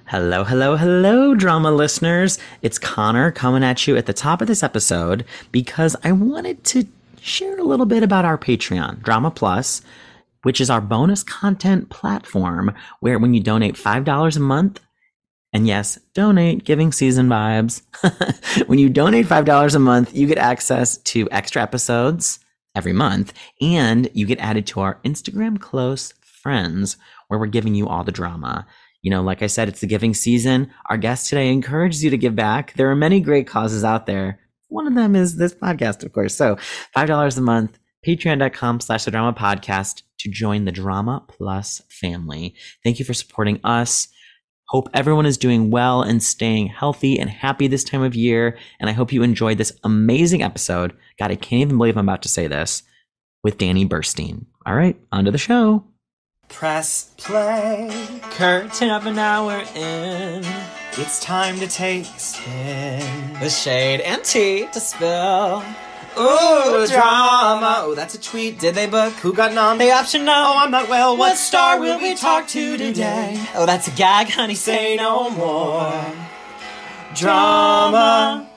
Hello, hello, hello, drama listeners. It's Connor coming at you at the top of this episode because I wanted to share a little bit about our Patreon, Drama Plus, which is our bonus content platform where when you donate $5 a month, and yes, donate, giving season vibes. When you donate $5 a month, you get access to extra episodes every month, and you get added to our Instagram close friends where we're giving you all the drama. You know, like I said, it's the giving season. Our guest today encourages you to give back. There are many great causes out there. One of them is this podcast, of course. So $5 a month, patreon.com/the drama podcast to join the Drama Plus family. Thank you for supporting us. Hope everyone is doing well and staying healthy and happy this time of year. And I hope you enjoyed this amazing episode. God, I can't even believe I'm about to say this, with Danny Burstein. All right, on to the show. Press play. Curtain of an hour in. It's time to take a spin. The shade and tea to spill. Ooh, drama. Oh, that's a tweet. Did they book? Who got nom? They option no. Oh, I'm not well. What star will we talk to today? Oh, that's a gag, honey. Say no more. Drama.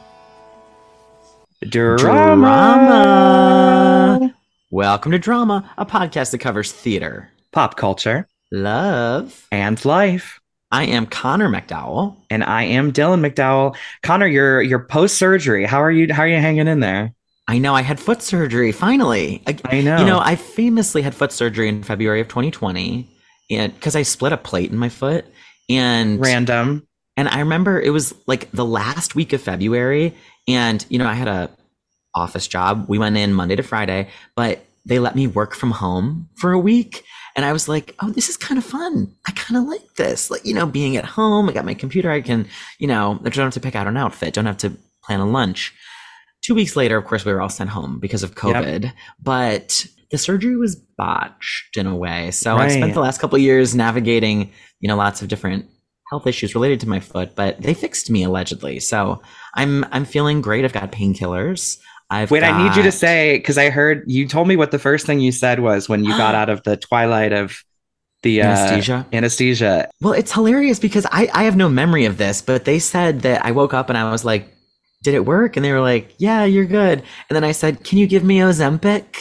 Drama. Welcome to Drama, a podcast that covers theater, pop culture, love, and life. I am Connor McDowell. And I am Dylan McDowell. Connor, you're post-surgery. How are you hanging in there? I know, I had foot surgery, finally. I know. You know, I famously had foot surgery in February of 2020, and because I split a plate in my foot. And random. And I remember it was like the last week of February, and, you know, I had a office job. We went in Monday to Friday, but they let me work from home for a week. And I was like, oh, this is kind of fun. I kind of like this. Like, you know, being at home, I got my computer. I can, you know, I don't have to pick out an outfit. Don't have to plan a lunch. 2 weeks later, of course, we were all sent home because of COVID. Yep. But the surgery was botched in a way. So I spent the last couple of years navigating, you know, lots of different health issues related to my foot. But they fixed me allegedly. So I'm feeling great. I've got painkillers. I need you to say, because I heard you told me what the first thing you said was when you got out of the twilight of the anesthesia. Well, it's hilarious because I have no memory of this, but they said that I woke up and I was like, did it work? And they were like, yeah, you're good. And then I said, can you give me Ozempic?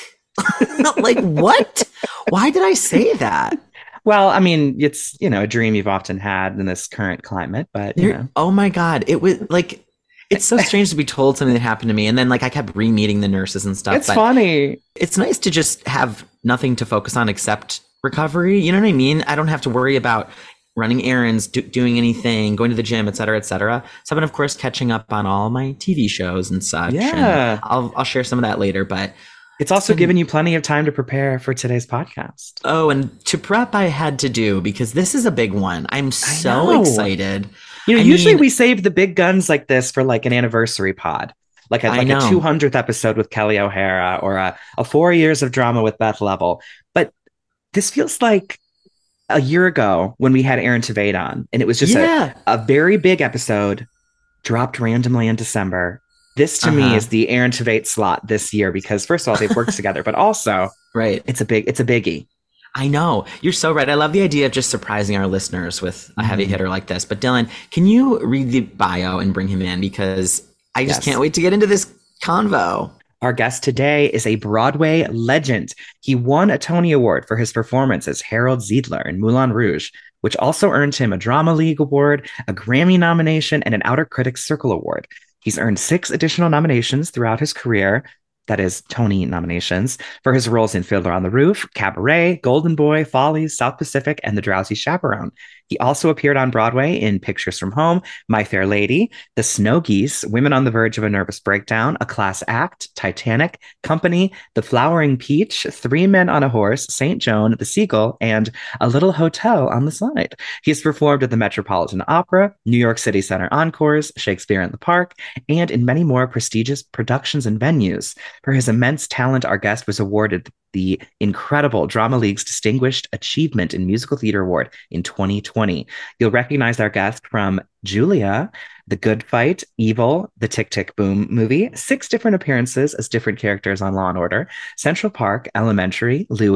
Like, what? Why did I say that? Well, I mean, it's, you know, a dream you've often had in this current climate, but you know. Oh my God. It was like, it's so strange to be told something that happened to me. And then like I kept re-meeting the nurses and stuff. It's funny. It's nice to just have nothing to focus on except recovery. You know what I mean? I don't have to worry about running errands, doing anything, going to the gym, et cetera, et cetera. So I've been, of course, catching up on all my TV shows and such. Yeah. And I'll share some of that later, but it's also given you plenty of time to prepare for today's podcast. Oh, and to prep I had to do because this is a big one. I'm so excited. You know, usually we save the big guns like this for like an anniversary pod, like a 200th episode with Kelly O'Hara or a 4 years of drama with Beth Level. But this feels like a year ago when we had Aaron Tveit on, and it was just a very big episode dropped randomly in December. This to me is the Aaron Tveit slot this year because first of all, they've worked together, but also it's a biggie. I know. You're so right. I love the idea of just surprising our listeners with a heavy hitter like this. But Dylan, can you read the bio and bring him in? Because I just can't wait to get into this convo. Our guest today is a Broadway legend. He won a Tony Award for his performance as Harold Ziedler in Moulin Rouge, which also earned him a Drama League Award, a Grammy nomination, and an Outer Critics Circle Award. He's earned 6 additional nominations throughout his career. That is Tony nominations for his roles in Fiddler on the Roof, Cabaret, Golden Boy, Follies, South Pacific, and The Drowsy Chaperone. He also appeared on Broadway in Pictures from Home, My Fair Lady, The Snow Geese, Women on the Verge of a Nervous Breakdown, A Class Act, Titanic, Company, The Flowering Peach, 3 Men on a Horse, St. Joan, The Seagull, and A Little Hotel on the Side. He has performed at the Metropolitan Opera, New York City Center Encores, Shakespeare in the Park, and in many more prestigious productions and venues. For his immense talent, our guest was awarded the incredible Drama League's Distinguished Achievement in Musical Theater Award in 2020. You'll recognize our guest from Julia, The Good Fight, Evil, the Tick, Tick, Boom movie, 6 different appearances as different characters on Law and Order, Central Park, Elementary, Louie,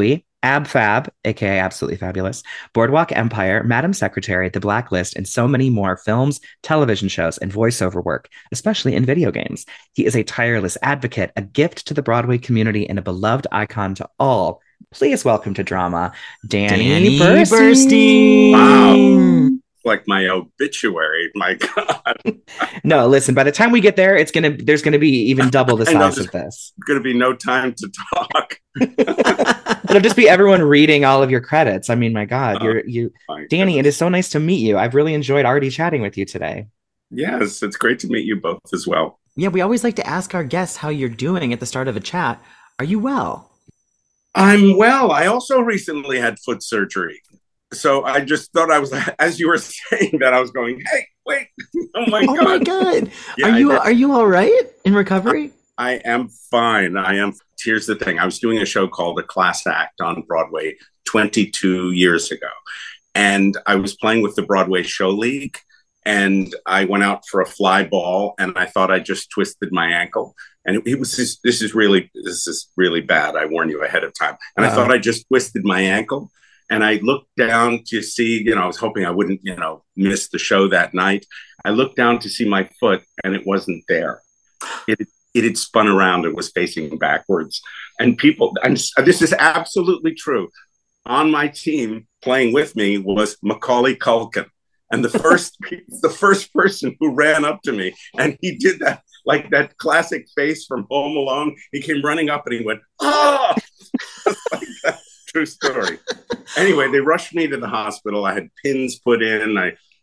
Ab Fab, aka Absolutely Fabulous, Boardwalk Empire, Madam Secretary, The Blacklist, and so many more films, television shows, and voiceover work, especially in video games. He is a tireless advocate, a gift to the Broadway community, and a beloved icon to all. Please welcome to drama, Danny Burstein. Wow. Like my obituary. My God. No, listen, by the time we get there, there's gonna be even double the size of this. There's gonna be no time to talk. It'll just be everyone reading all of your credits. I mean, my God, Danny, it is so nice to meet you. I've really enjoyed already chatting with you today. Yes, it's great to meet you both as well. Yeah, we always like to ask our guests how you're doing at the start of a chat. Are you well? I'm well. I also recently had foot surgery. So I just thought I was, as you were saying that, I was going, hey, wait, oh my God. Oh my God. Yeah, are you all right in recovery? I am fine. I am. Here's the thing. I was doing a show called A Class Act on Broadway 22 years ago. And I was playing with the Broadway Show League. And I went out for a fly ball and I thought I just twisted my ankle. And it was just, this is really bad. I warn you ahead of time. And I thought I just twisted my ankle. And I looked down to see, I was hoping I wouldn't, miss the show that night. I looked down to see my foot and it wasn't there. It had spun around. It was facing backwards. And this is absolutely true. On my team playing with me was Macaulay Culkin. And the first person who ran up to me, and he did that, like that classic face from Home Alone. He came running up and he went, "Ah!" Like that. True story. Anyway, they rushed me to the hospital. I had pins put in.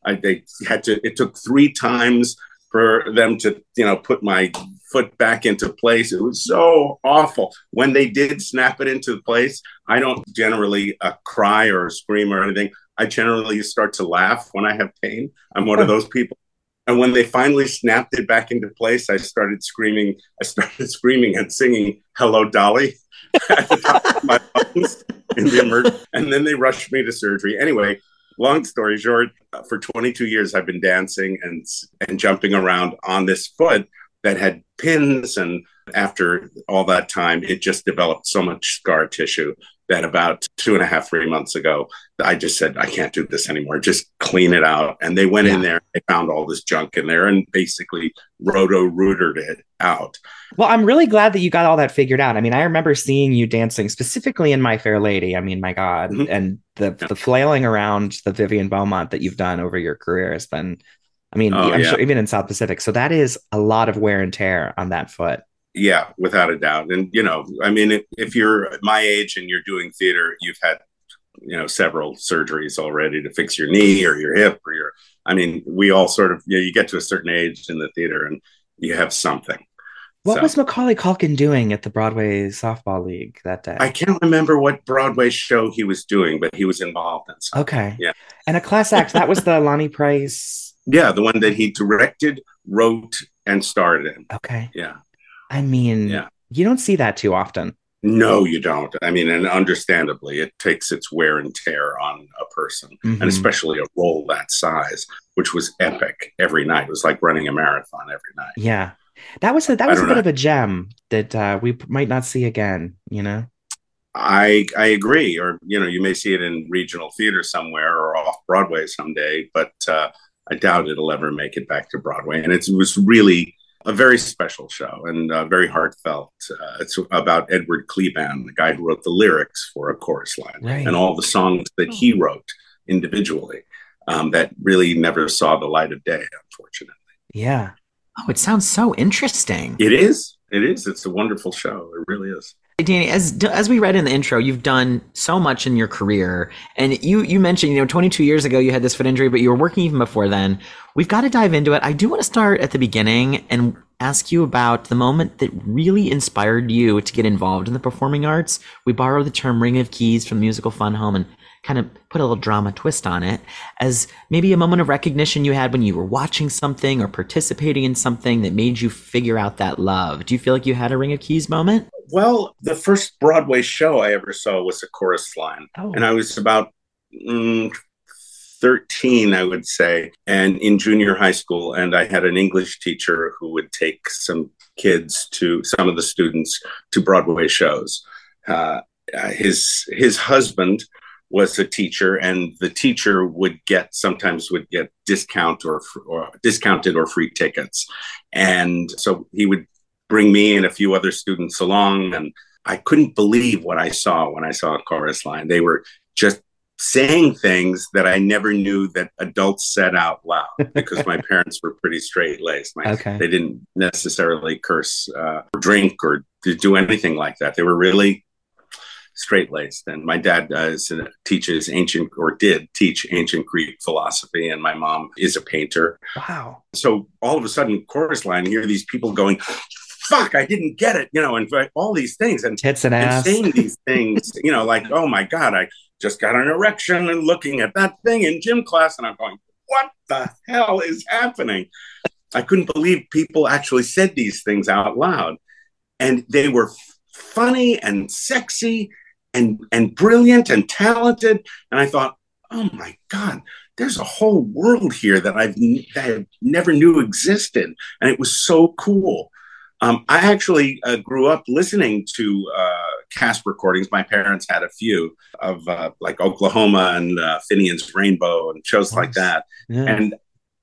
It took 3 times for them to, put my foot back into place. It was so awful. When they did snap it into place, I don't generally cry or scream or anything. I generally start to laugh when I have pain. I'm one of those people. And when they finally snapped it back into place, I started screaming and singing "Hello, Dolly" at the top of my lungs in the emergency. And then they rushed me to surgery. Anyway, long story short, for 22 years, I've been dancing and jumping around on this foot that had pins. And after all that time, it just developed so much scar tissue that about 2.5, 3 months ago, I just said, I can't do this anymore. Just clean it out. And they went in there, they found all this junk in there and basically roto-rootered it out. Well, I'm really glad that you got all that figured out. I mean, I remember seeing you dancing specifically in My Fair Lady. I mean, my God. Mm-hmm. And the flailing around the Vivian Beaumont that you've done over your career has been, I'm sure even in South Pacific. So that is a lot of wear and tear on that foot. Yeah, without a doubt. And, if you're my age and you're doing theater, you've had, several surgeries already to fix your knee or your hip or we all sort of, you get to a certain age in the theater and you have something. What was Macaulay Culkin doing at the Broadway Softball League that day? I can't remember what Broadway show he was doing, but he was involved in something. Okay. Yeah. And A Class Act, that was the Lonnie Price. Yeah, the one that he directed, wrote, and starred in. Okay. Yeah. You don't see that too often. No, you don't. And understandably, it takes its wear and tear on a person, and especially a role that size, which was epic every night. It was like running a marathon every night. Yeah. That was a bit of a gem that we might not see again, I agree. Or, you may see it in regional theater somewhere or off Broadway someday, but I doubt it'll ever make it back to Broadway. And it was really a very special show and very heartfelt. It's about Edward Kleban, the guy who wrote the lyrics for A Chorus Line, and all the songs that he wrote individually that really never saw the light of day, unfortunately. Yeah. Oh, it sounds so interesting. It is. It's a wonderful show. It really is. Danny, as we read in the intro, you've done so much in your career, and you mentioned 22 years ago you had this foot injury, but you were working even before then. We've got to dive into it. I do want to start at the beginning and ask you about the moment that really inspired you to get involved in the performing arts. We borrow the term Ring of Keys from the musical Fun Home and kind of put a little drama twist on it as maybe a moment of recognition you had when you were watching something or participating in something that made you figure out that love. Do you feel like you had a Ring of Keys moment? Well, the first Broadway show I ever saw was A Chorus Line. Oh. And I was about 13, I would say, and in junior high school. And I had an English teacher who would take some of the students to Broadway shows. his husband was a teacher, and the teacher sometimes would get discounted or free tickets, and so he would bring me and a few other students along, and I couldn't believe what I saw when I saw a chorus line. They were just saying things that I never knew that adults said out loud because my parents were pretty straight-laced. They didn't necessarily curse or drink or do anything like that. They were really straight-laced. And my dad did teach ancient Greek philosophy, and my mom is a painter. Wow. So all of a sudden, chorus line, you hear these people going, fuck, I didn't get it, and all these things. And tits and ass. And saying these things, like, oh my God, I just got an erection and looking at that thing in gym class. And I'm going, what the hell is happening? I couldn't believe people actually said these things out loud. And they were funny and sexy and brilliant and talented. And I thought, oh my God, there's a whole world here that I never knew existed. And it was so cool. I actually grew up listening to cast recordings. My parents had a few of like Oklahoma and Finian's Rainbow and shows like that. Yeah. And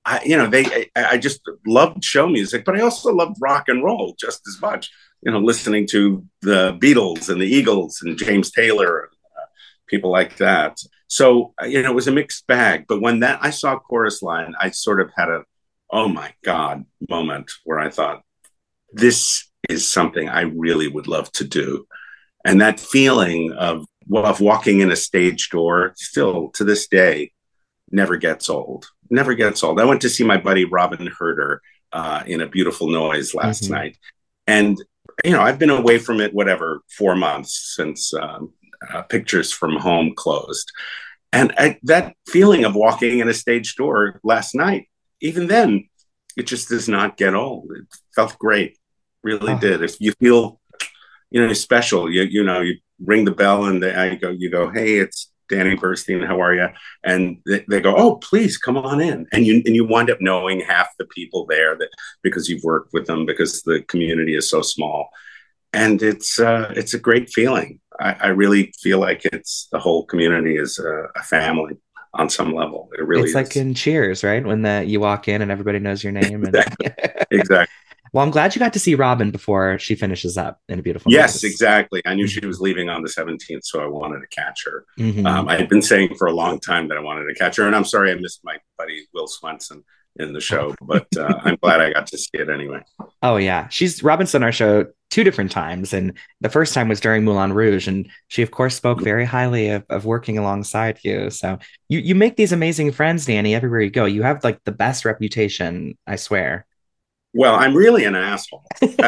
I just loved show music, but I also loved rock and roll just as much. Listening to the Beatles and the Eagles and James Taylor and people like that. So it was a mixed bag. But when I saw Chorus Line, I sort of had a oh my God moment where I thought, this is something I really would love to do. And that feeling of walking in a stage door still to this day never gets old. Never gets old. I went to see my buddy Robin Herder in A Beautiful Noise last night. And, I've been away from it, 4 months since Pictures from Home closed. And that feeling of walking in a stage door last night, even then, it just does not get old. It felt great. Really did. If you feel, special, you ring the bell and you go, hey, it's Danny Burstein. How are you? And they go, oh, please come on in. And you wind up knowing half the people there because you've worked with them, because the community is so small. And it's a great feeling. I really feel like the whole community is a family. On some level, it really is. Like in Cheers, right? When you walk in and everybody knows your name. Exactly. Well, I'm glad you got to see Robin before she finishes up in A Beautiful Yes, Noise. Exactly. I knew she was leaving on the 17th, so I wanted to catch her. I had been saying for a long time that I wanted to catch her, and I'm sorry I missed my buddy Will Swenson in the show, but I'm glad I got to see it anyway. Oh yeah, Robin's on our show 2 different times, and the first time was during Moulin Rouge, and she of course spoke very highly of working alongside you. So you make these amazing friends, Danny, everywhere you go. You have like the best reputation, I swear. Well, I'm really an asshole.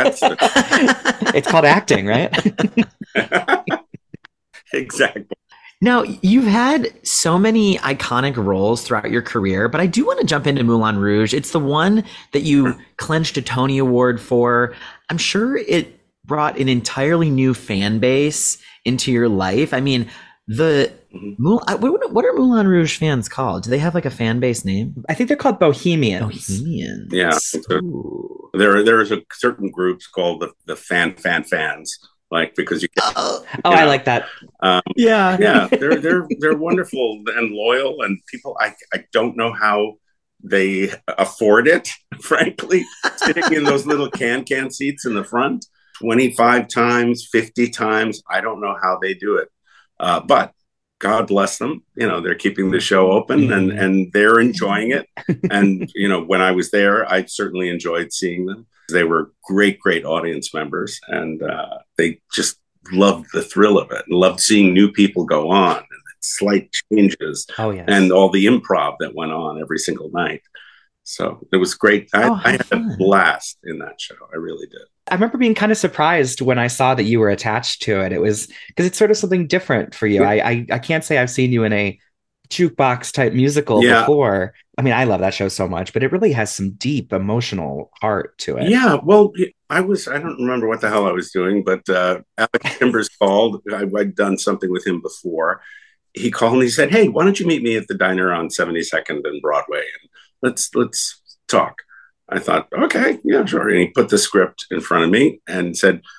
It's called acting, right? Exactly. Now, you've had so many iconic roles throughout your career, but I do want to jump into Moulin Rouge. It's the one that you clinched a Tony Award for. I'm sure it brought an entirely new fan base into your life. I mean, what are Moulin Rouge fans called? Do they have like a fan base name? I think they're called Bohemians. Bohemians. Yeah. There's a certain groups called the fans. Like, because I like that. Yeah, they're wonderful and loyal, and people. I don't know how they afford it, frankly, sitting in those little can seats in the front 25 times, 50 times. I don't know how they do it, but God bless them. They're keeping the show open and they're enjoying it. And when I was there, I certainly enjoyed seeing them. They were great audience members, and they just loved the thrill of it and loved seeing new people go on and slight changes and all the improv that went on every single night. So it was great. I had a blast in that show. I really did. I remember being kind of surprised when I saw that you were attached to it. It was because it's sort of something different for you. I can't say I've seen you in a jukebox type musical before. I mean, I love that show so much, but it really has some deep emotional heart to it. Yeah, well, I don't remember what the hell I was doing, but Alex Timbers called. I'd done something with him before. He called and he said, hey, why don't you meet me at the diner on 72nd and Broadway? And let's talk. I thought, okay, yeah, sure. And he put the script in front of me and said,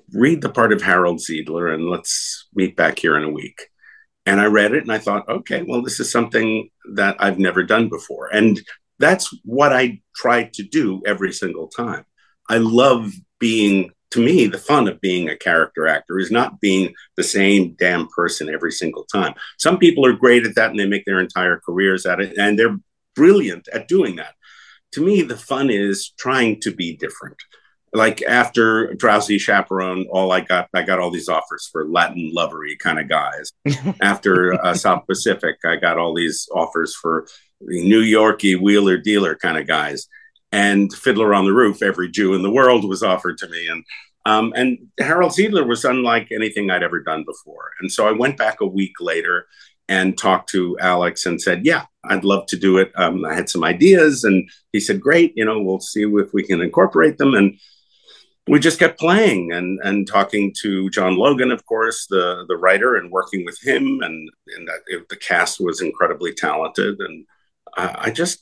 read the part of Harold Ziedler and let's meet back here in a week. And I read it and I thought, okay, well, this is something that I've never done before. And that's what I try to do every single time. I love being, to me, the fun of being a character actor is not being the same damn person every single time. Some people are great at that and they make their entire careers at it, and they're brilliant at doing that. To me, the fun is trying to be different. Like after Drowsy Chaperone, I got all these offers for Latin lovery kind of guys. After South Pacific, I got all these offers for New Yorkie wheeler dealer kind of guys. And Fiddler on the Roof, every Jew in the world was offered to me. And Harold Ziedler was unlike anything I'd ever done before. And so I went back a week later and talked to Alex and said, yeah, I'd love to do it. I had some ideas, and he said, great, we'll see if we can incorporate them. And we just kept playing and talking to John Logan, of course, the writer, and working with him. And the cast was incredibly talented. And I just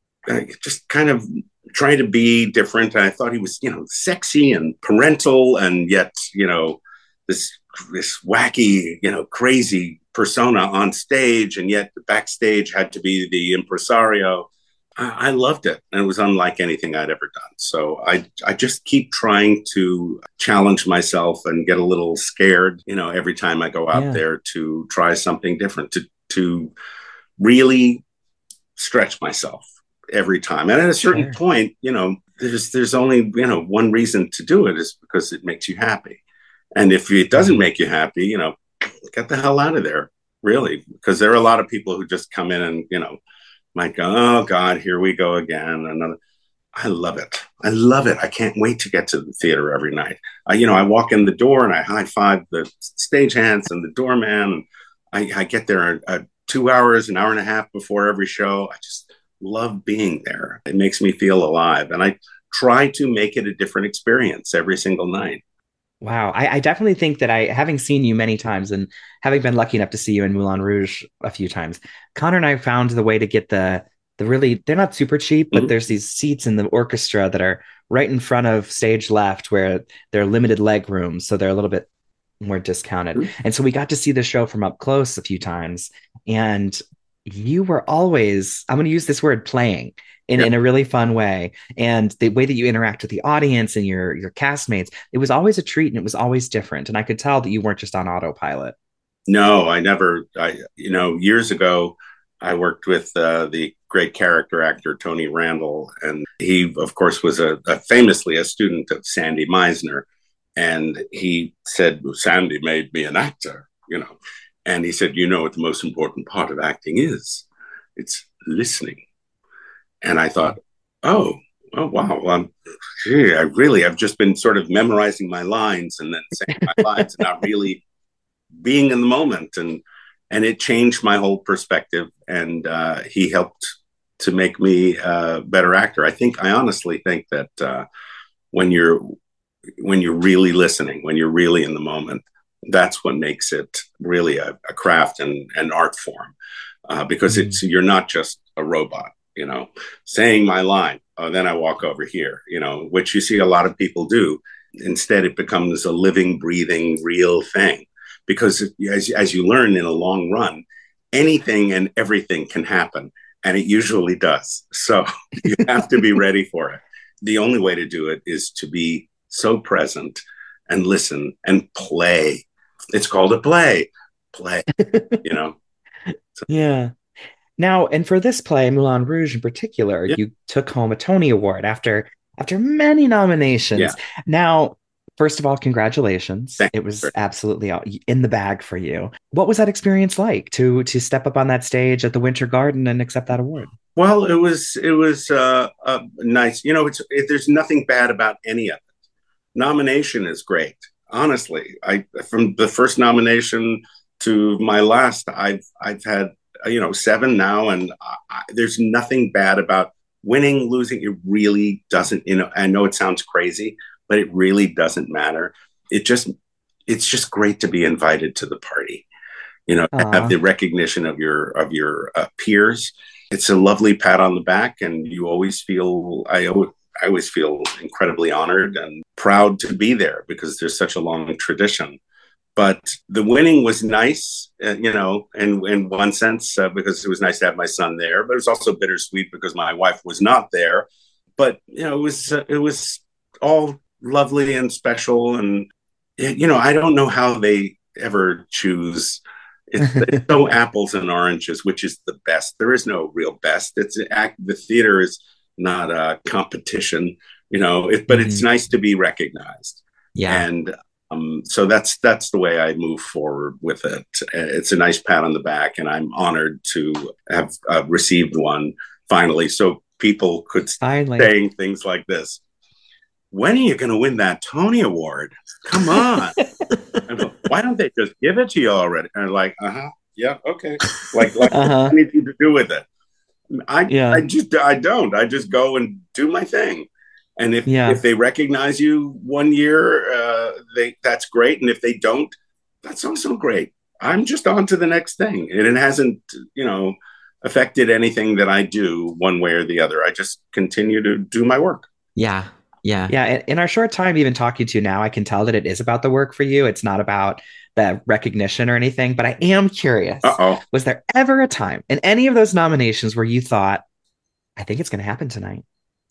kind of trying to be different. And I thought he was, sexy and parental, and yet, this wacky, crazy persona on stage, and yet backstage had to be the impresario. I loved it, and it was unlike anything I'd ever done. So I just keep trying to challenge myself and get a little scared, every time I go out there to try something different, to really stretch myself every time. And at a certain point, there's only, one reason to do it, is because it makes you happy. And if it doesn't make you happy, get the hell out of there, really, because there are a lot of people who just come in and, might go, oh God, here we go again. Another. I love it. I love it. I can't wait to get to the theater every night. I walk in the door and I high five the stagehands and the doorman. And I get there 2 hours, an hour and a half before every show. I just love being there. It makes me feel alive. And I try to make it a different experience every single night. Wow. I definitely think that having seen you many times and having been lucky enough to see you in Moulin Rouge a few times, Connor and I found the way to get the really, they're not super cheap, but there's these seats in the orchestra that are right in front of stage left, where they're limited leg rooms. So they're a little bit more discounted. And so we got to see the show from up close a few times. And you were always, I'm going to use this word, playing in a really fun way. And the way that you interact with the audience and your castmates, it was always a treat, and it was always different. And I could tell that you weren't just on autopilot. No, years ago, I worked with the great character actor, Tony Randall. And he, of course, was famously a student of Sandy Meisner. And he said, well, Sandy made me an actor, And he said, what the most important part of acting is? It's listening. And I thought, oh wow, I've just been sort of memorizing my lines and then saying my lines and not really being in the moment. And it changed my whole perspective. And he helped to make me a better actor. I honestly think that when you're really listening, when you're really in the moment, that's what makes it really a craft and an art form, because you're not just a robot, saying my line, then I walk over here, which you see a lot of people do. Instead, it becomes a living, breathing, real thing, because as you learn in a long run, anything and everything can happen, and it usually does. So you have to be ready for it. The only way to do it is to be so present and listen and play. It's called a play. So. Yeah. Now, and for this play, Moulin Rouge in particular, you took home a Tony Award after many nominations. Yeah. Now, first of all, congratulations. Thank it was absolutely in the bag for you. What was that experience like to step up on that stage at the Winter Garden and accept that award? Well, it was nice. There's nothing bad about any of it. Nomination is great. Honestly, from the first nomination to my last, I've had 7 now, and there's nothing bad about winning, losing. It really doesn't. I know it sounds crazy, but it really doesn't matter. It's just great to be invited to the party. To have the recognition of your peers. It's a lovely pat on the back, and you always feel. I always feel incredibly honored and proud to be there because there's such a long tradition. But the winning was nice, in one sense, because it was nice to have my son there. But it was also bittersweet because my wife was not there. But it was all lovely and special. And I don't know how they ever choose. It's so apples and oranges, which is the best. There is no real best. The theater is not a competition, but it's nice to be recognized. Yeah. And so that's the way I move forward with it. It's a nice pat on the back, and I'm honored to have received one finally. So people could saying things like this. When are you going to win that Tony Award? Come on. Why don't they just give it to you already? And I'm like, yeah, okay. Like what do I need you to do with it? I don't. I just go and do my thing. And if they recognize you one year, that's great. And if they don't, that's also great. I'm just on to the next thing. And it hasn't, affected anything that I do one way or the other. I just continue to do my work. Yeah. Yeah. Yeah. In our short time even talking to you now, I can tell that it is about the work for you. It's not about the recognition or anything, but I am curious. Was there ever a time in any of those nominations where you thought, I think it's going to happen tonight?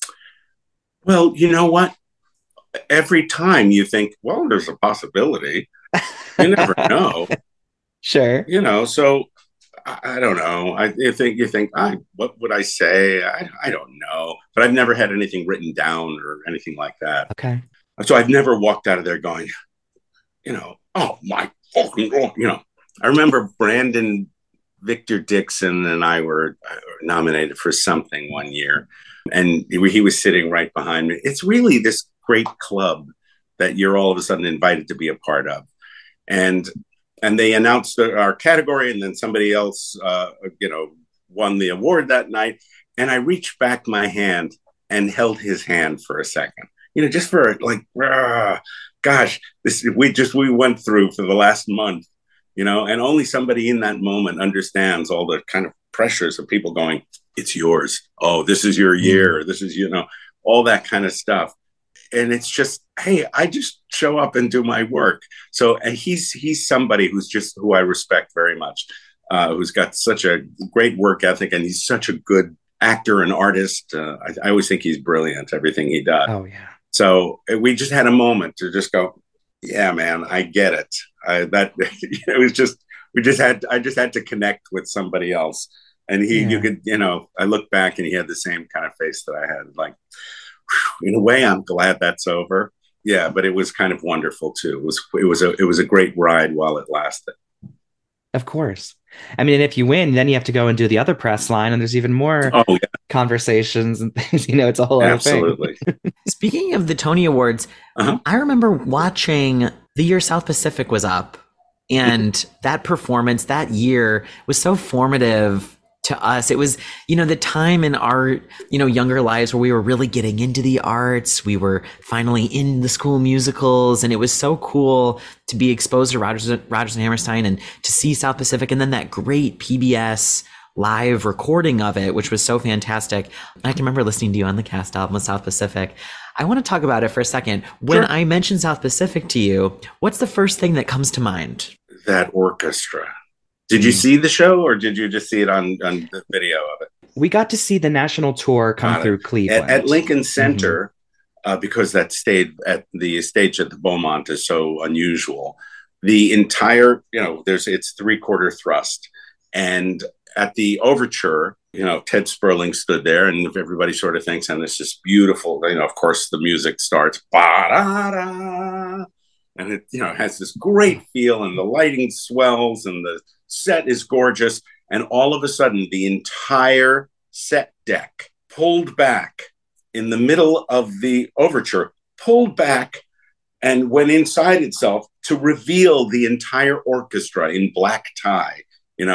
Well, you know what? Every time you think, well, there's a possibility. You never know. Sure. So I don't know. You think, what would I say? I don't know. But I've never had anything written down or anything like that. Okay. So I've never walked out of there going, oh my fucking God. I remember Brandon Victor Dixon and I were nominated for something one year, and he was sitting right behind me. It's really this great club that you're all of a sudden invited to be a part of. And they announced our category, and then somebody else, won the award that night. And I reached back my hand and held his hand for a second, just for like, gosh, we went through for the last month, and only somebody in that moment understands all the kind of pressures of people going, it's yours. Oh, this is your year. This is, all that kind of stuff. And it's just, hey, I just show up and do my work. So and he's somebody who I respect very much, who's got such a great work ethic, and he's such a good actor and artist. I always think he's brilliant, everything he does. Oh, yeah. So we just had a moment to just go, yeah, man, I get it. It was just, I just had to connect with somebody else. And you could, I look back and he had the same kind of face that I had, like, in a way, I'm glad that's over. Yeah, but it was kind of wonderful too. It was a great ride while it lasted. Of course. I mean, and if you win, then you have to go and do the other press line, and there's even more conversations and things. It's a whole other thing. Absolutely. Speaking of the Tony Awards, I remember watching the year South Pacific was up, and that performance that year was so formative to us. It was, the time in our, younger lives where we were really getting into the arts. We were finally in the school musicals, and it was so cool to be exposed to Rodgers and Hammerstein and to see South Pacific, and then that great PBS live recording of it, which was so fantastic. I can remember listening to you on the cast album of South Pacific. I want to talk about it for a second. When I mention South Pacific to you, what's the first thing that comes to mind? That orchestra. Did you see the show, or did you just see it on the video of it? We got to see the national tour come through Cleveland. At Lincoln Center, because that stayed at the stage at the Beaumont is so unusual. The entire, it's 3/4 thrust. And at the overture, Ted Sperling stood there, and everybody sort of thinks, and this is beautiful. Of course, the music starts, ba-da-da, and it, has this great feel, and the lighting swells, and the set is gorgeous. And all of a sudden, the entire set deck pulled back in the middle of the overture, pulled back and went inside itself to reveal the entire orchestra in black tie, in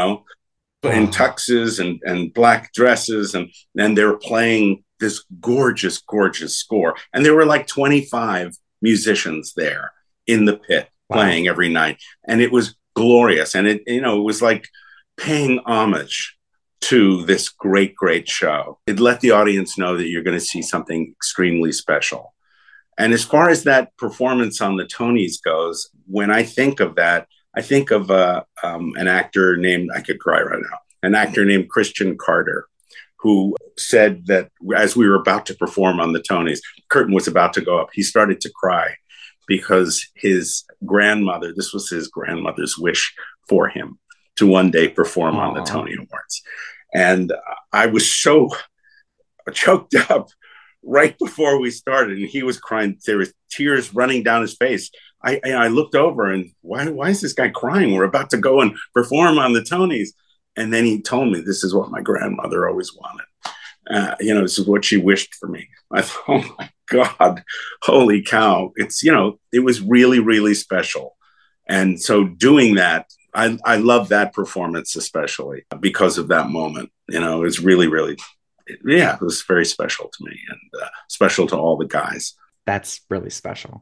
tuxes and black dresses. And they were playing this gorgeous, gorgeous score. And there were like 25 musicians there in the pit playing every night. And it was glorious. And it was like paying homage to this great, great show. It let the audience know that you're going to see something extremely special. And as far as that performance on the Tonys goes, when I think of that, I think of an actor named, I could cry right now, an actor named Christian Carter, who said that as we were about to perform on the Tonys, curtain was about to go up, he started to cry because his grandmother, this was his grandmother's wish for him to one day perform on the Tony Awards. And I was so choked up right before we started, and he was crying. There was tears running down his face. I looked over and why is this guy crying? We're about to go and perform on the Tonys. And then he told me, this is what my grandmother always wanted. This is what she wished for me. I thought, oh my God, holy cow. It was really, really special. And so doing that, I love that performance, especially because of that moment. It was really, really, it was very special to me and special to all the guys. That's really special.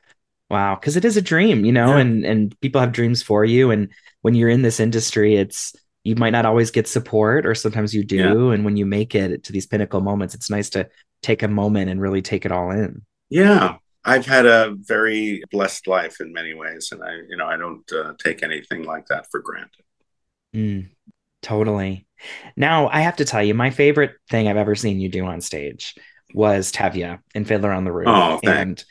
Wow. Because it is a dream, and people have dreams for you. And when you're in this industry, you might not always get support, or sometimes you do. Yeah. And when you make it to these pinnacle moments, it's nice to take a moment and really take it all in. Yeah. I've had a very blessed life in many ways. And I don't take anything like that for granted. Totally. Now, I have to tell you, my favorite thing I've ever seen you do on stage was Tevye in Fiddler on the Roof. Oh, thanks. And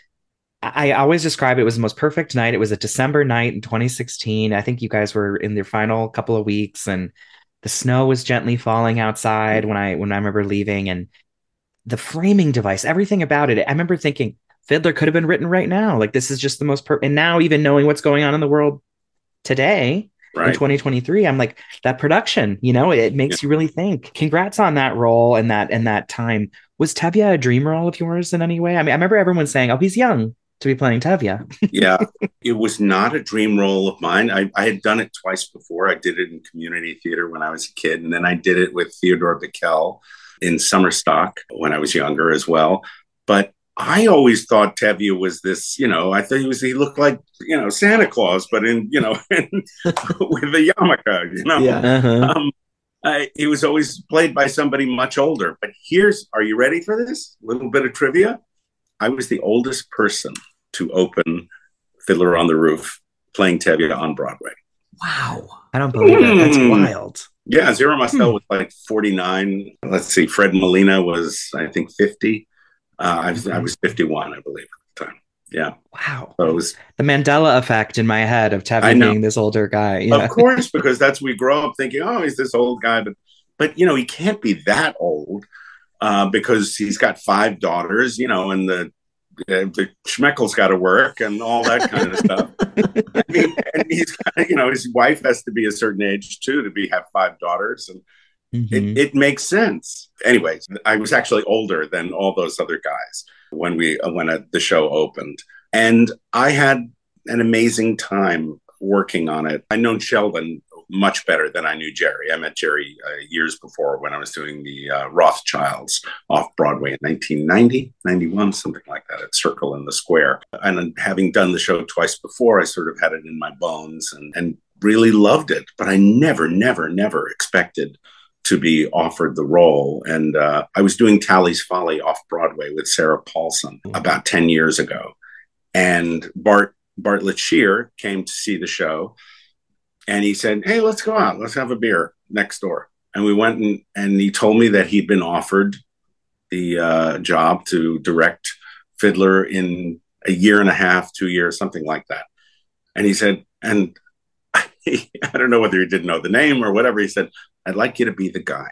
I always describe it was the most perfect night. It was a December night in 2016. I think you guys were in their final couple of weeks, and the snow was gently falling outside when I remember leaving, and the framing device, everything about it. I remember thinking Fiddler could have been written right now. Like, this is just the most and now even knowing what's going on in the world today, right, in 2023, I'm like, that production, it makes you really think. Congrats on that role and that time. Was Tevye a dream role of yours in any way? I mean, I remember everyone saying, oh, he's young to be playing Tevye. Yeah, it was not a dream role of mine. I had done it twice before. I did it in community theater when I was a kid, and then I did it with Theodore Bikel in Summerstock when I was younger as well. But I always thought Tevye was this, I thought he looked like, Santa Claus, but with a yarmulke, Yeah. He was always played by somebody much older. But are you ready for this? A little bit of trivia. I was the oldest person to open Fiddler on the Roof playing Tevye on Broadway. Wow. I don't believe it. That's wild. Yeah, Zero Mostel was like 49. Let's see, Fred Molina was, I think, 50. I was 51, I believe, at the time. Yeah. Wow. So it was the Mandela effect in my head of Tevye being this older guy. Yeah. Of course, because we grow up thinking, oh, he's this old guy. But he can't be that old because he's got 5 daughters, and the schmeckel's got to work and all that kind of stuff. I mean, and he's got, his wife has to be a certain age, too, to have 5 daughters. And it makes sense. Anyway, I was actually older than all those other guys when the show opened. And I had an amazing time working on it. I'd known Sheldon much better than I knew Jerry. I met Jerry years before when I was doing the Rothschilds off Broadway in 1990, 91, something like that, at Circle in the Square. And having done the show twice before, I sort of had it in my bones and really loved it. But I never, never, never expected to be offered the role. And I was doing Tally's Folly off Broadway with Sarah Paulson about 10 years ago. And Bartlett Shear came to see the show. And he said, hey, let's go out. Let's have a beer next door. And we went and he told me that he'd been offered the job to direct Fiddler in a year and a half, 2 years, something like that. And he said, and I don't know whether he didn't know the name or whatever. He said, I'd like you to be the guy.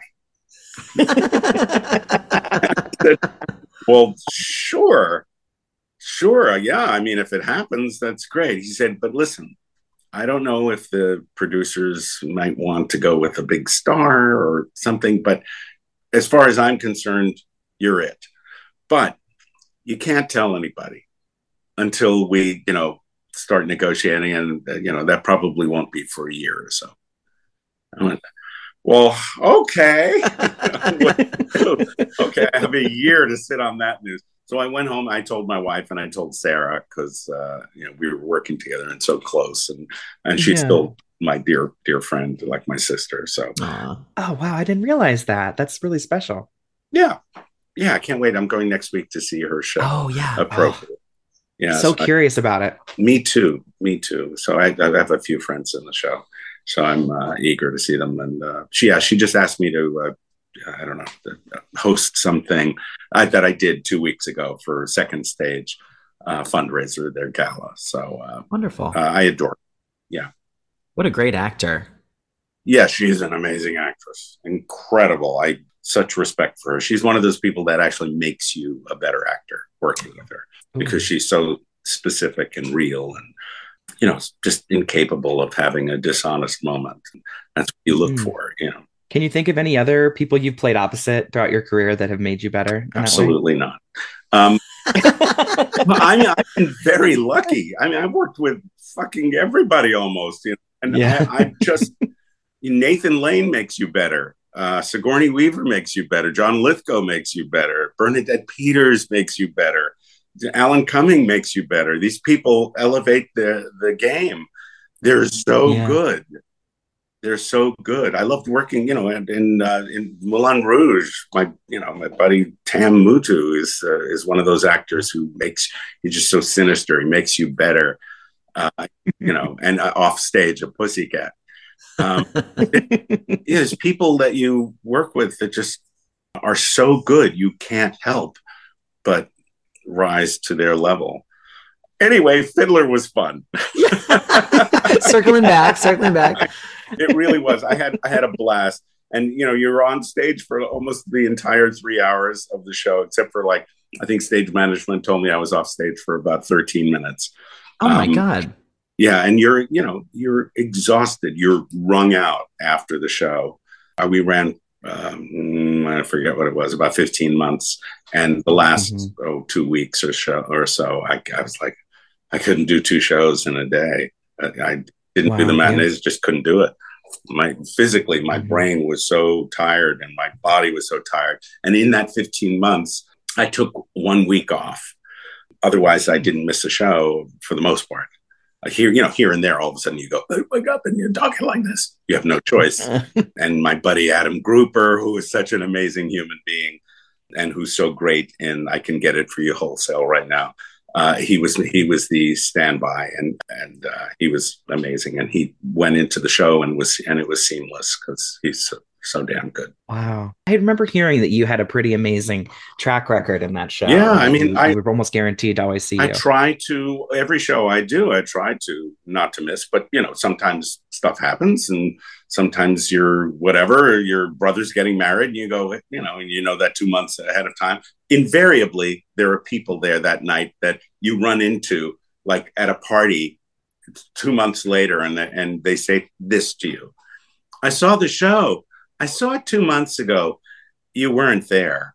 I said, well, sure. Yeah. I mean, if it happens, that's great. He said, but listen, I don't know if the producers might want to go with a big star or something, but as far as I'm concerned, you're it. But you can't tell anybody until we, start negotiating, and that probably won't be for a year or so. I went, well, okay. Okay, I have a year to sit on that news. So I went home, I told my wife and I told Sarah because, we were working together and so close, and she still my dear friend, like my sister. So Aw. Oh, wow. I didn't realize that. That's really special. yeah, I can't wait. I'm going next week to see her show. Oh yeah. Appropriate. Yeah, So curious about it. me too. So I have a few friends in the show, so I'm eager to see them. And she just asked me to I don't know, host something that I did 2 weeks ago for Second Stage fundraiser, their gala. So Wonderful. I adore her. Yeah. What a great actor. Yeah, she's an amazing actress. Incredible. I such respect for her. She's one of those people that actually makes you a better actor working with her because she's so specific and real and, you know, just incapable of having a dishonest moment. That's what you look for, you know. Can you think of any other people you've played opposite throughout your career that have made you better? Absolutely not. I've been very lucky. I mean, I've worked with fucking everybody almost, you know, and I just, Nathan Lane makes you better. Sigourney Weaver makes you better. John Lithgow makes you better. Bernadette Peters makes you better. Alan Cumming makes you better. These people elevate the game. They're so good. They're so good. I loved working, you know, in Moulin Rouge. My buddy Tam Mutu is one of those actors who he's just so sinister. He makes you better, you know, and off stage a pussycat. There's people that you work with that just are so good you can't help but rise to their level. Anyway, Fiddler was fun. circling back. It really was. I had a blast. And you know, you're on stage for almost the entire 3 hours of the show, except for like, I think stage management told me I was off stage for about 13 minutes. Oh my God. Yeah, and you're exhausted. You're wrung out after the show. We ran, I forget what it was, about 15 months, and the last 2 weeks or so, I was like, I couldn't do 2 shows in a day. I didn't do the matinees, just couldn't do it. My brain was so tired, and my body was so tired. And in that 15 months, I took 1 week off. Otherwise, I didn't miss a show for the most part. Here and there, all of a sudden you go, oh, wake up and you're talking like this. You have no choice. And my buddy Adam Grouper, who is such an amazing human being and who's so great, and I can get it for you wholesale right now. He was the standby, and he was amazing. And he went into the show and it was seamless because he's so damn good. Wow. I remember hearing that you had a pretty amazing track record in that show. Yeah, I mean, we were almost guaranteed to always see you. I try to, every show I do, I try to not to miss, but you know, sometimes stuff happens, and sometimes your brother's getting married, and you go, you know, and you know that 2 months ahead of time. Invariably, there are people there that night that you run into, like at a party 2 months later, and they say this to you: I saw the show. I saw it 2 months ago. You weren't there.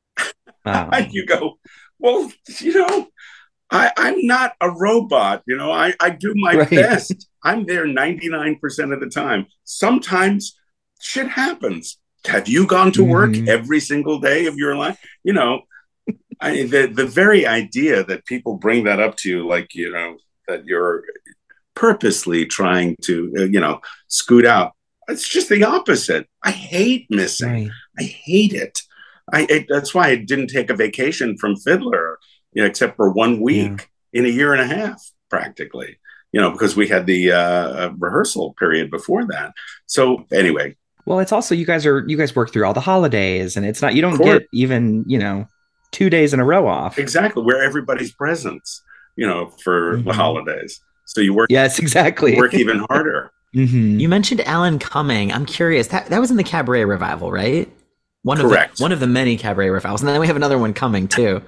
And you go, well, you know, I'm not a robot. You know, I do my best. I'm there 99% of the time. Sometimes shit happens. Have you gone to work every single day of your life? You know, the very idea that people bring that up to you, like, you know, that you're purposely trying to, you know, scoot out. It's just the opposite. I hate missing. Right. I hate it. That's why I didn't take a vacation from Fiddler, you know, except for 1 week in a year and a half, practically, you know, because we had the rehearsal period before that. So anyway. Well, it's also, you guys work through all the holidays, and it's not, you don't get even, you know, 2 days in a row off. Exactly. We're everybody's presents, you know, for the holidays. So you work. Yes, exactly. Work even harder. You mentioned Alan Cumming. I'm curious. That was in the Cabaret revival, right? Correct. One of the many Cabaret revivals, and then we have another one coming too.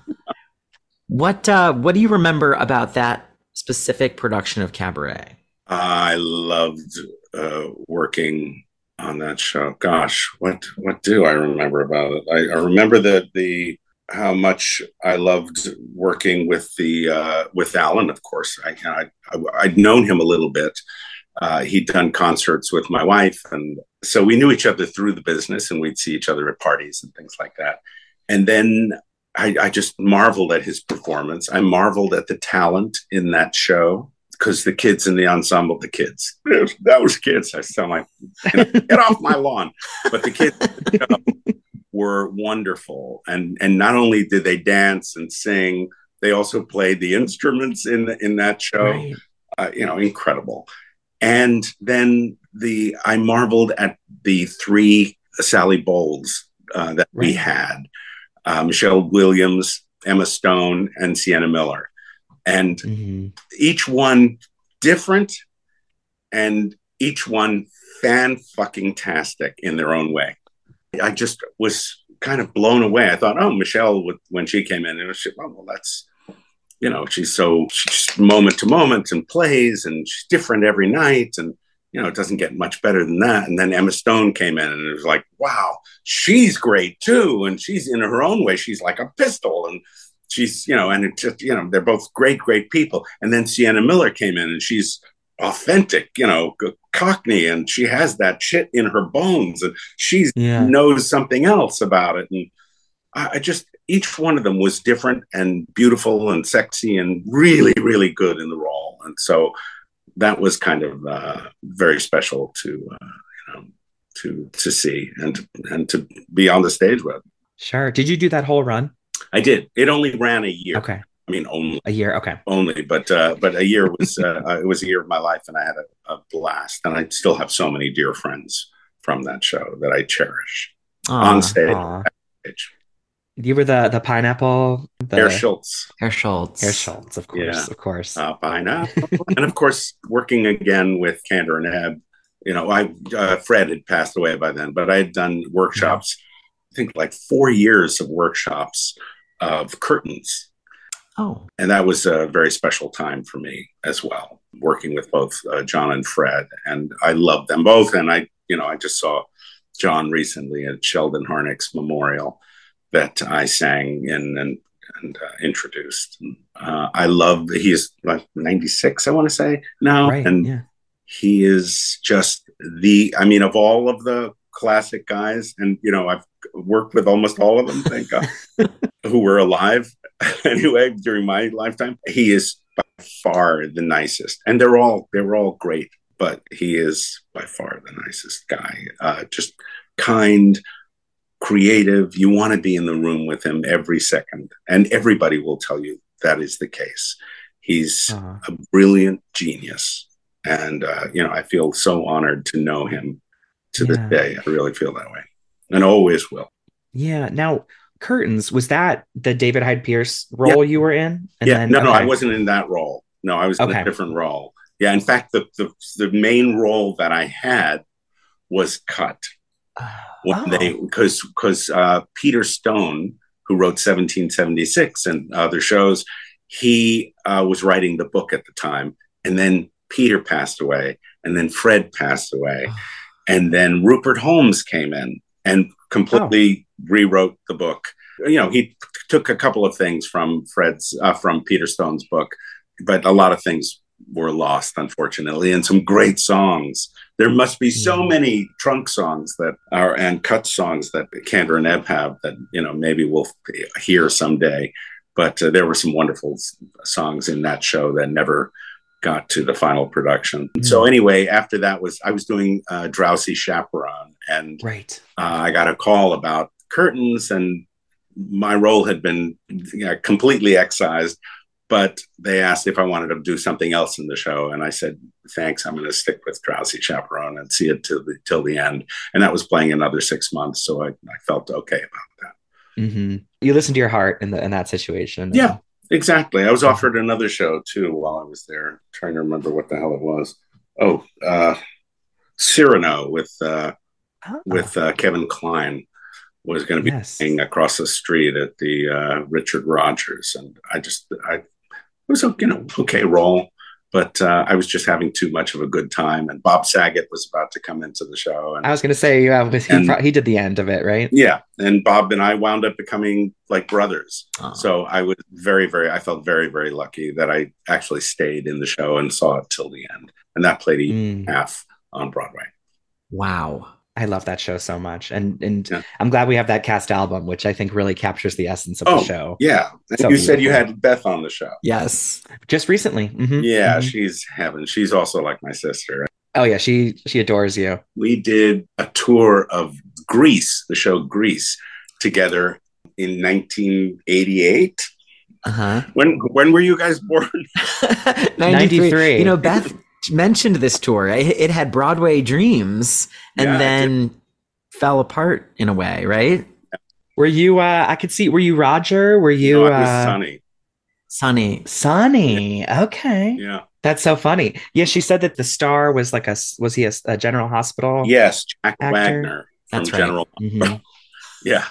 What do you remember about that specific production of Cabaret? I loved working on that show. Gosh, what do I remember about it? I remember the how much I loved working with with Alan. Of course, I'd known him a little bit. He'd done concerts with my wife, and so we knew each other through the business, and we'd see each other at parties and things like that. And then I just marveled at his performance. I marveled at the talent in that show. because the kids in the ensemble, that was kids. I sound like, get off my lawn. But the kids were wonderful, and not only did they dance and sing, they also played the instruments in that show. Right. Incredible. And then I marveled at the 3 Sally Bowles that we had: Michelle Williams, Emma Stone, and Sienna Miller. And each one different, and each one fan-fucking-tastic in their own way. I just was kind of blown away. I thought, oh, Michelle, when she came in, that's, she's moment to moment and plays, and she's different every night. And, it doesn't get much better than that. And then Emma Stone came in, and it was like, wow, she's great too. And she's in her own way. She's like a pistol. And she's, and it just, they're both great, great people. And then Sienna Miller came in, and she's authentic, Cockney, and she has that shit in her bones, and she knows something else about it. And I just, each one of them was different and beautiful and sexy and really, really good in the role. And so that was kind of very special to see and to be on the stage with. Sure. Did you do that whole run? I did. It only ran a year. Okay. I mean, only a year. Okay. Only, but a year was it was a year of my life, and I had a blast. And I still have so many dear friends from that show that I cherish on stage. Backstage. You were the pineapple. Herr Schultz. Herr Schultz. Herr Schultz, of course, of course. Pineapple, and of course, working again with Kander and Ebb. Fred had passed away by then, but I had done workshops. I think like 4 years of workshops of curtains. Oh. And that was a very special time for me as well, working with both John and Fred. And I loved them both. And I just saw John recently at Sheldon Harnick's memorial that I sang in and introduced. I love, he's like 96, I want to say now. Right, and he is just of all of the classic guys, and I've worked with almost all of them, thank God, who were alive anyway during my lifetime. He is by far the nicest, and they were all great, but he is by far the nicest guy. Just kind, creative. You want to be in the room with him every second, and everybody will tell you that is the case. He's a brilliant genius, and I feel so honored to know him to this day. I really feel that way, and always will. Yeah. Now, Curtains, was that the David Hyde Pierce role you were in? And No, I wasn't in that role. No, I was in a different role. Yeah, in fact, the main role that I had was cut because Peter Stone, who wrote 1776 and other shows, he was writing the book at the time, and then Peter passed away, and then Fred passed away. And then Rupert Holmes came in and completely rewrote the book. He took a couple of things from from Peter Stone's book, but a lot of things were lost, unfortunately, and some great songs. There must be so many trunk songs and cut songs that Kander and Ebb have that, maybe we'll hear someday. But there were some wonderful songs in that show that never got to the final production. So anyway, after that I was doing Drowsy Chaperone, and I got a call about Curtains, and my role had been completely excised, but they asked if I wanted to do something else in the show, and I said, thanks, I'm going to stick with Drowsy Chaperone and see it till the end. And that was playing another 6 months, so I felt okay about that. Mm-hmm. You listened to your heart in that situation. Yeah. Exactly. I was offered another show too while I was there. I'm trying to remember what the hell it was. Cyrano with Kevin Kline was going to be playing across the street at the Richard Rodgers, and it was a okay role, but I was just having too much of a good time. And Bob Saget was about to come into the show, and I was going to say, he did the end of it, right? Yeah, and Bob and I wound up becoming like brothers. So I was I felt very, very lucky that I actually stayed in the show and saw it till the end, and that played a half on Broadway. Wow. I love that show so much. And Yeah. I'm glad we have that cast album, which I think really captures the essence of the Oh, show. yeah. And So you said you beautiful. had Beth on the show. Yes. Just recently. Yeah, Mhm. she's heaven. She's also like my sister. Oh yeah, she adores you. We did a tour of Grease, the show Grease, together in 1988. Uh-huh. When were you guys born? 93. You know, Beth mentioned this tour. It had Broadway dreams and Yeah, then fell apart in a way, right? Were you I could see, were you Roger? Were you No, I was Sunny. Sunny. Sonny? Okay. Yeah. That's so funny. Yeah, she said that the star was like was he a General Hospital? Yes, Jack Actor? Wagner from That's right. General. Mhm. Yeah.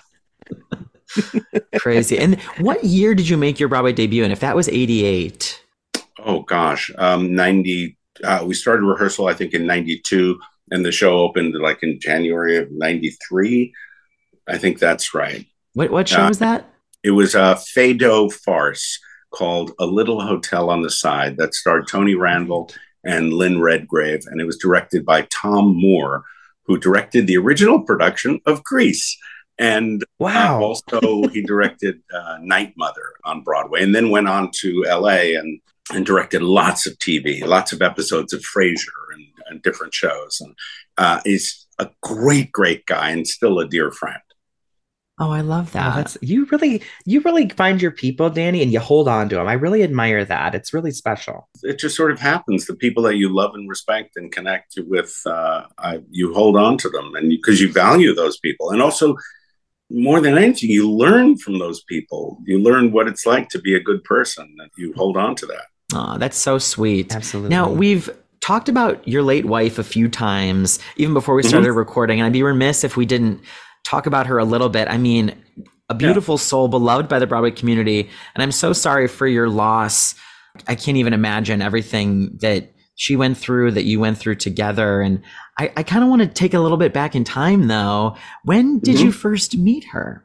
Crazy. And what year did you make your Broadway debut? And if that was 88. Oh gosh, 90. We started rehearsal, I think, in 92, and the show opened like in January of 93. I think that's right. What show was that? It was a Feydeau farce called A Little Hotel on the Side that starred Tony Randall and Lynn Redgrave, and it was directed by Tom Moore, who directed the original production of Grease. And Wow. also he directed Night Mother on Broadway, and then went on to LA and directed lots of TV, lots of episodes of Frasier and different shows. And he's a great, great guy and still a dear friend. Oh, I love Oh, that. that's you really find your people, Danny, and you hold on to them. I really admire that. It's really special. It just sort of happens. The people that you love and respect and connect with, you hold on to them, and because you value those people, and also more than anything, you learn from those people. You learn what it's like to be a good person, and you hold on to that. Oh, that's so sweet. Absolutely. Now, we've talked about your late wife a few times, even before we started recording, and I'd be remiss if we didn't talk about her a little bit. I mean, a beautiful soul, beloved by the Broadway community, and I'm so sorry for your loss. I can't even imagine everything that she went through, that you went through together. And I kind of want to take a little bit back in time, though. When did you first meet her?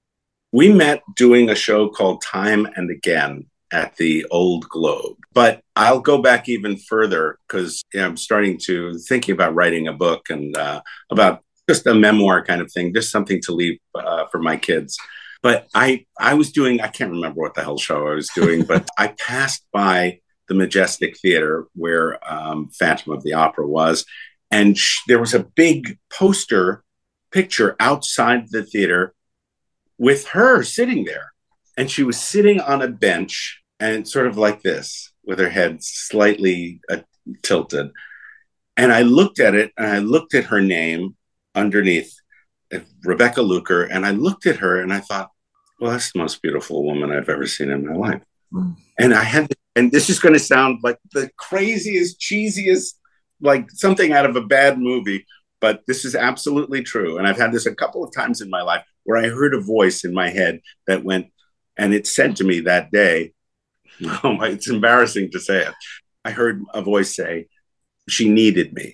We met doing a show called Time and Again at the Old Globe. But I'll go back even further because I'm starting to thinking about writing a book and about just a memoir kind of thing, just something to leave for my kids. But I was doing, I can't remember what the hell show I was doing, but I passed by the Majestic Theater where Phantom of the Opera was. And there was a big poster picture outside the theater with her sitting there. And she was sitting on a bench and sort of like this, with her head slightly tilted. And I looked at it and I looked at her name underneath, Rebecca Luker. And I looked at her and I thought, well, that's the most beautiful woman I've ever seen in my life. And I had, and this is going to sound like the craziest, cheesiest, like something out of a bad movie, but this is absolutely true. And I've had this a couple of times in my life where I heard a voice in my head that went, and it said to me that day, oh my, it's embarrassing to say it. I heard a voice say, she needed me.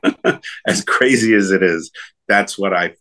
As crazy as it is, that's what I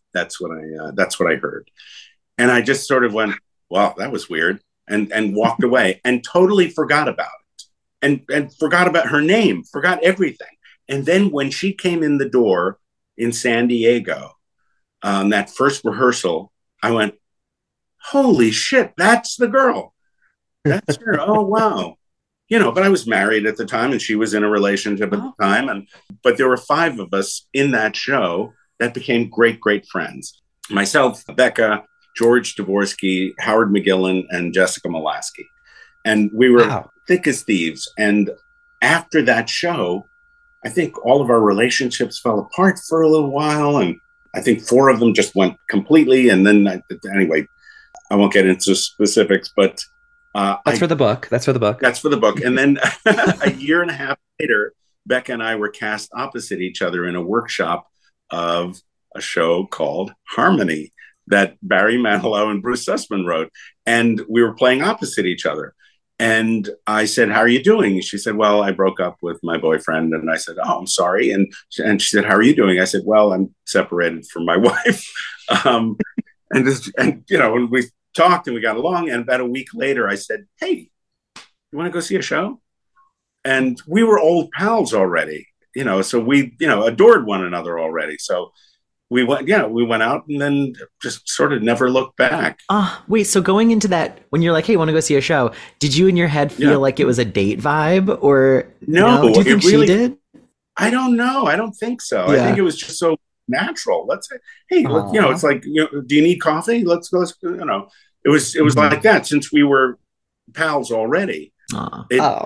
heard. And I just sort of went, well, that was weird. And walked away and totally forgot about it and forgot about her name, forgot everything. And then when she came in the door in San Diego, that first rehearsal, I went, holy shit, that's the girl. That's her. Oh, wow. You know, but I was married at the time and she was in a relationship at the time. But there were 5 of us in that show that became great, great friends. Myself, Becca, George Dvorsky, Howard McGillen, and Jessica Molaski. And we were thick as thieves. And after that show, I think all of our relationships fell apart for a little while. And I think 4 of them just went completely. And then, anyway, I won't get into specifics, but that's for the book. That's for the book. That's for the book. And then a year and a half later, Becca and I were cast opposite each other in a workshop of a show called Harmony that Barry Manilow and Bruce Sussman wrote. And we were playing opposite each other. And I said, how are you doing? She said, well, I broke up with my boyfriend. And I said, oh, I'm sorry. And she said, how are you doing? I said, well, I'm separated from my wife. And you know, when we talked and we got along, and about a week later, I said, hey, you want to go see a show? And we were old pals already, you know, so we, you know, adored one another already. So we went out and then just sort of never looked back. Wait, so going into that, when you're like, hey, want to go see a show, did you in your head feel like it was a date vibe, or no? Do you think she did? I don't know. I don't think so. Yeah. I think it was just so natural. Let's say, hey, it's like, do you need coffee? Let's go. It was like that since we were pals already. But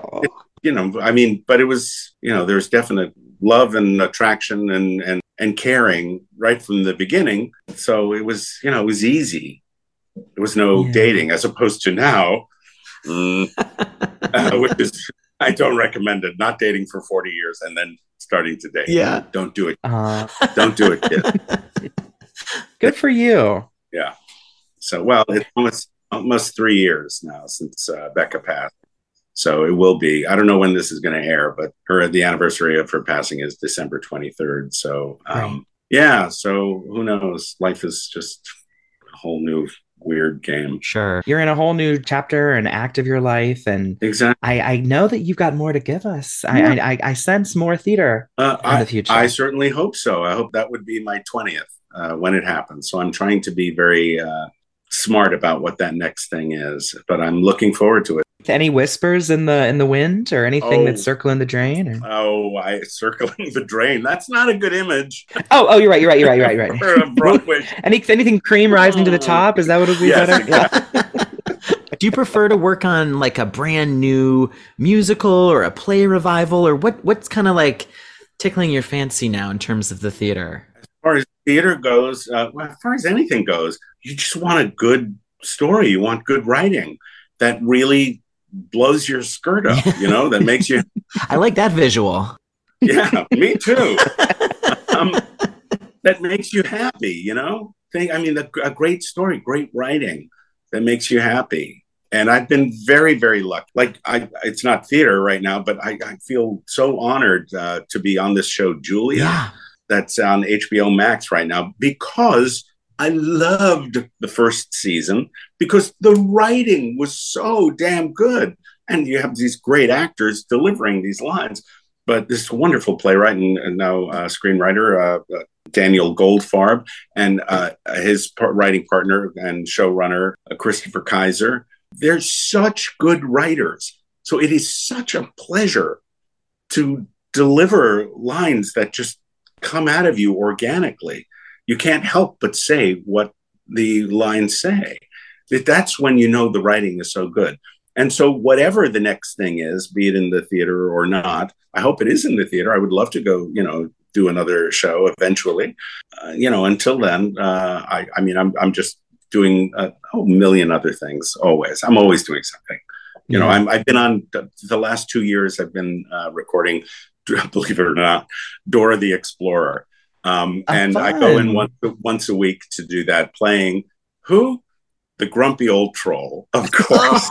it was, there's definite love and attraction and caring right from the beginning. So it was, it was easy. There was no dating, as opposed to now, which is, I don't recommend it. Not dating for 40 years and then starting to date. Yeah. Don't do it. Don't do it, kid. Good for you. Yeah. So, well, it's almost 3 years now since Becca passed. So it will be. I don't know when this is going to air, but the anniversary of her passing is December 23rd. So, so who knows? Life is just a whole new weird game. Sure. You're in a whole new chapter and act of your life. And exactly. I know that you've got more to give us. Yeah. I sense more theater in the future. I certainly hope so. I hope that would be my 20th when it happens. So I'm trying to be very smart about what that next thing is, but I'm looking forward to it. Any whispers in the wind or anything that's circling the drain? Or? Circling the drain. That's not a good image. Oh, you're right. For a Broadway. Anything cream rising to the top? Is that what it'll be? Yes, better? Exactly. Do you prefer to work on like a brand new musical or a play revival, or what's kind of like tickling your fancy now in terms of the theater? As far as theater goes, as far as anything goes, you just want a good story. You want good writing that really blows your skirt up, that makes you. I like that visual. Yeah, me too. That makes you happy, a great story, great writing that makes you happy. And I've been very, very lucky. Like it's not theater right now, but I feel so honored to be on this show, Julia, that's on HBO Max right now, because I loved the first season because the writing was so damn good. And you have these great actors delivering these lines. But this wonderful playwright and now screenwriter, Daniel Goldfarb, and his writing partner and showrunner, Christopher Kaiser. They're such good writers. So it is such a pleasure to deliver lines that just come out of you organically. You can't help but say what the lines say. That's when you know the writing is so good. And so whatever the next thing is, be it in the theater or not, I hope it is in the theater. I would love to go, do another show eventually. Until then, I'm just doing a million other things always. I'm always doing something. I've been on the last 2 years, I've been recording, believe it or not, Dora the Explorer. And fun. I go in once a week to do that, playing who? The grumpy old troll, of course.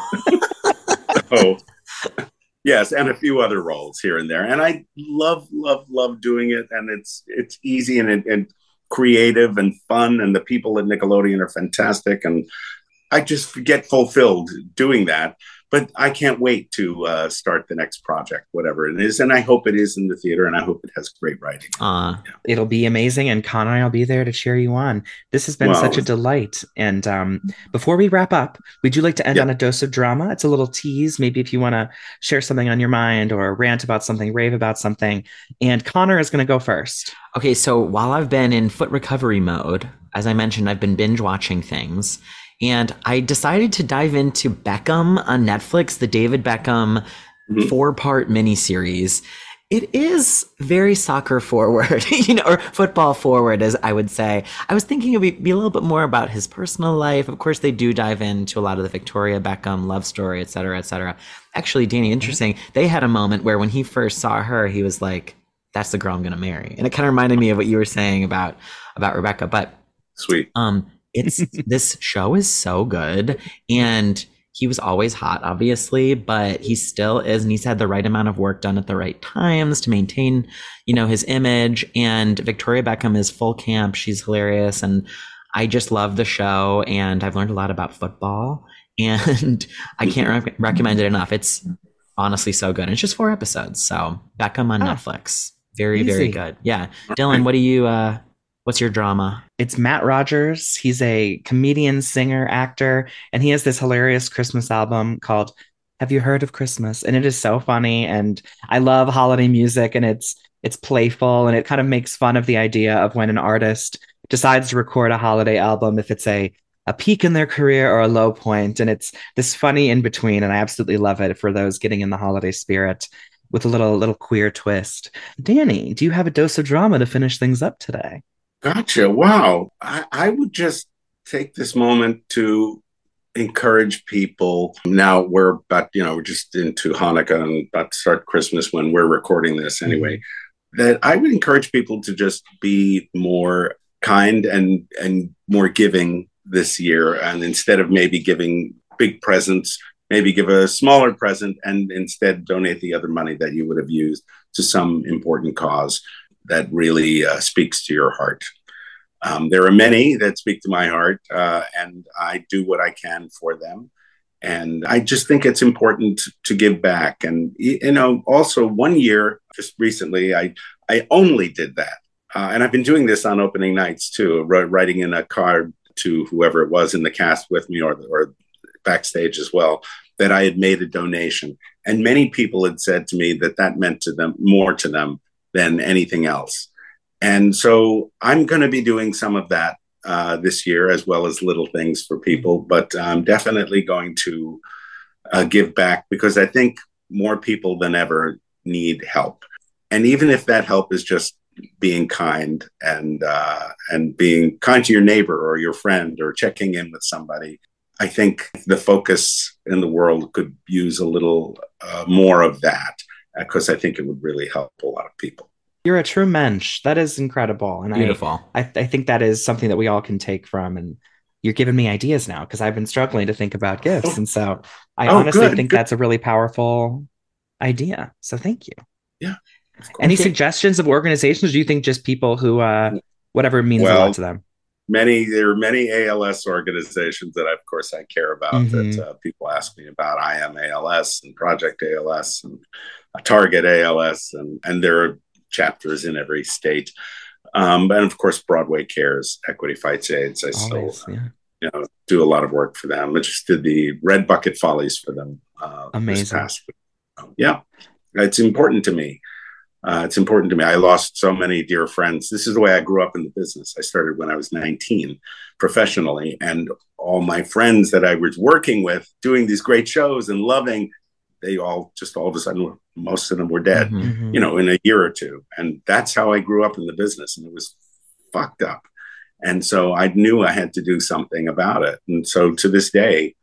So, yes, and a few other roles here and there. And I love doing it. And it's easy and creative and fun. And the people at Nickelodeon are fantastic. And I just get fulfilled doing that. But I can't wait to start the next project, whatever it is. And I hope it is in the theater, and I hope it has great writing. It'll be amazing. And Connor and I will be there to cheer you on. This has been such a delight. And before we wrap up, would you like to end on a dose of drama? It's a little tease. Maybe if you want to share something on your mind or rant about something, rave about something. And Connor is going to go first. Okay, so while I've been in foot recovery mode, as I mentioned, I've been binge watching things. And I decided to dive into Beckham on Netflix, the David Beckham 4-part miniseries. It is very soccer forward, or football forward, as I would say. I was thinking it would be a little bit more about his personal life. Of course, they do dive into a lot of the Victoria Beckham love story, et cetera, et cetera. Actually, Danny, interesting. They had a moment where when he first saw her, he was like, that's the girl I'm going to marry. And it kind of reminded me of what you were saying about Rebecca. But sweet. This show is so good, and he was always hot, obviously, but he still is, and he's had the right amount of work done at the right times to maintain, his image. And Victoria Beckham is full camp. She's hilarious, and I just love the show, and I've learned a lot about football, and I can't recommend it enough. It's honestly so good. And it's just 4 episodes, so Beckham on Netflix. Very, very good. Yeah. Dylan, what do you What's your drama? It's Matt Rogers. He's a comedian, singer, actor, and he has this hilarious Christmas album called Have You Heard of Christmas? And it is so funny. And I love holiday music, and it's playful, and it kind of makes fun of the idea of when an artist decides to record a holiday album, if it's a peak in their career or a low point. And it's this funny in between. And I absolutely love it for those getting in the holiday spirit with a little queer twist. Danny, do you have a dose of drama to finish things up today? Gotcha. Wow. I would just take this moment to encourage people. Now we're about, we're just into Hanukkah and about to start Christmas when we're recording this anyway. That I would encourage people to just be more kind and more giving this year. And instead of maybe giving big presents, maybe give a smaller present and instead donate the other money that you would have used to some important cause that really speaks to your heart. There are many that speak to my heart, and I do what I can for them. And I just think it's important to give back. And, also 1 year, just recently, I only did that. And I've been doing this on opening nights too, writing in a card to whoever it was in the cast with me or backstage as well, that I had made a donation. And many people had said to me that meant to them more to them than anything else. And so I'm going to be doing some of that this year, as well as little things for people. But I'm definitely going to give back, because I think more people than ever need help. And even if that help is just being kind and being kind to your neighbor or your friend or checking in with somebody, I think the focus in the world could use a little more of that, because I think it would really help a lot of people. You're a true mensch. That is incredible. And Beautiful. I think that is something that we all can take from. And you're giving me ideas now, because I've been struggling to think about gifts. And so I honestly think that's a really powerful idea. So thank you. Yeah. Any suggestions of organizations? Or do you think just people who, whatever means a lot to them? There are many ALS organizations that, of course, I care about, that people ask me about. I Am ALS and Project ALS and Target ALS, and there are chapters in every state. And of course, Broadway Cares, Equity Fights AIDS. I still do a lot of work for them. I just did the Red Bucket Follies for them. Amazing. This past week. Yeah, it's important to me. It's important to me. I lost so many dear friends. This is the way I grew up in the business. I started when I was 19 professionally, and all my friends that I was working with doing these great shows and loving, they all of a sudden, most of them were dead, in a year or two. And that's how I grew up in the business. And it was fucked up. And so I knew I had to do something about it. And so to this day,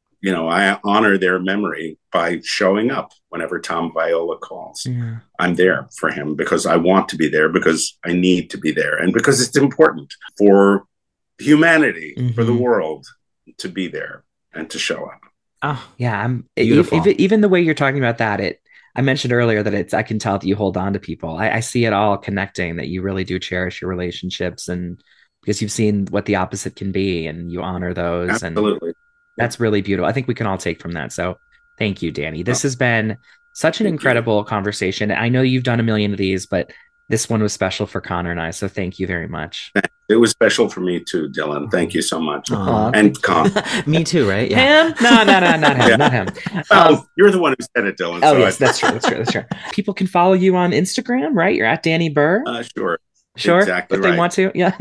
I honor their memory by showing up whenever Tom Viola calls. Yeah. I'm there for him because I want to be there, because I need to be there, and because it's important for humanity, for the world, to be there and to show up. Oh, yeah. Even the way you're talking about that, I mentioned earlier that I can tell that you hold on to people. I see it all connecting, that you really do cherish your relationships, and because you've seen what the opposite can be and you honor those. Absolutely. And that's really beautiful. I think we can all take from that. So thank you, Danny. This has been such an incredible conversation. I know you've done a million of these, but this one was special for Connor and I. So thank you very much. It was special for me too, Dylan. Thank you so much. And Connor. Me too, right? Yeah. Him? No, not him. Not him. You're the one who said it, Dylan. Oh, so yes, that's true. People can follow you on Instagram, right? You're at Danny Burr. Sure. Exactly. If they want to, yeah.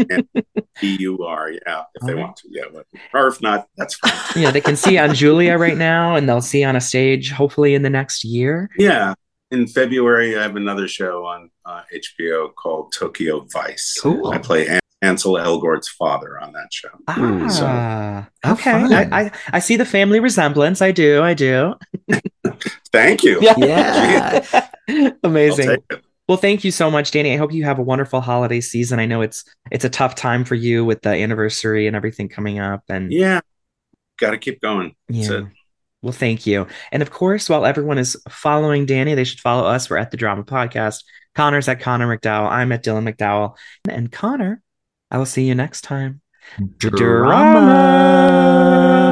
BUR, yeah. If they want to, yeah. Or if not, that's fine. Yeah, they can see on Julia right now, and they'll see on a stage hopefully in the next year. Yeah. In February, I have another show on HBO called Tokyo Vice. Cool. I play Ansel Elgort's father on that show. Okay. I see the family resemblance. I do. Thank you. Yeah. Amazing. Well, thank you so much, Danny. I hope you have a wonderful holiday season. I know it's a tough time for you with the anniversary and everything coming up. And yeah, got to keep going. Yeah. Well, thank you. And of course, while everyone is following Danny, they should follow us. We're at The Drama Podcast. Connor's at Connor McDowell. I'm at Dylan McDowell. And Connor, I will see you next time. Drama.